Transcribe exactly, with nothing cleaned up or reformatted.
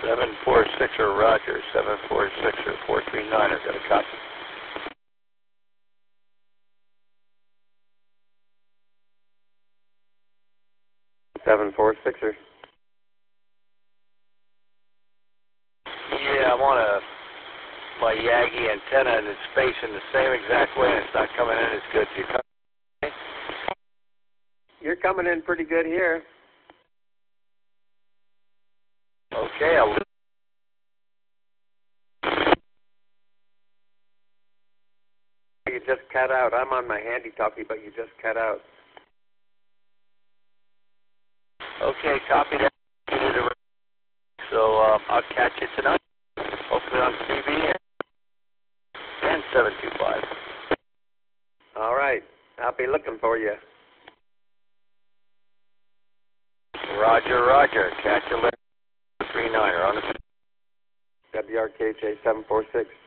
seven four six er Roger, seven four six er four three nine er, got a copy. seven four six er. Yeah, I want a, my Yagi antenna and it's facing the same exact way and it's not coming in as good. So you come in? You're coming in pretty good here. Okay, I'll... You just cut out. I'm on my handy-talkie, but you just cut out. Okay, copy that. So uh, I'll catch you tonight, hopefully on T V and seven two five. All right. I'll be looking for you. Roger, Roger. Catch you later. three nine er on the... W R K J seven four six.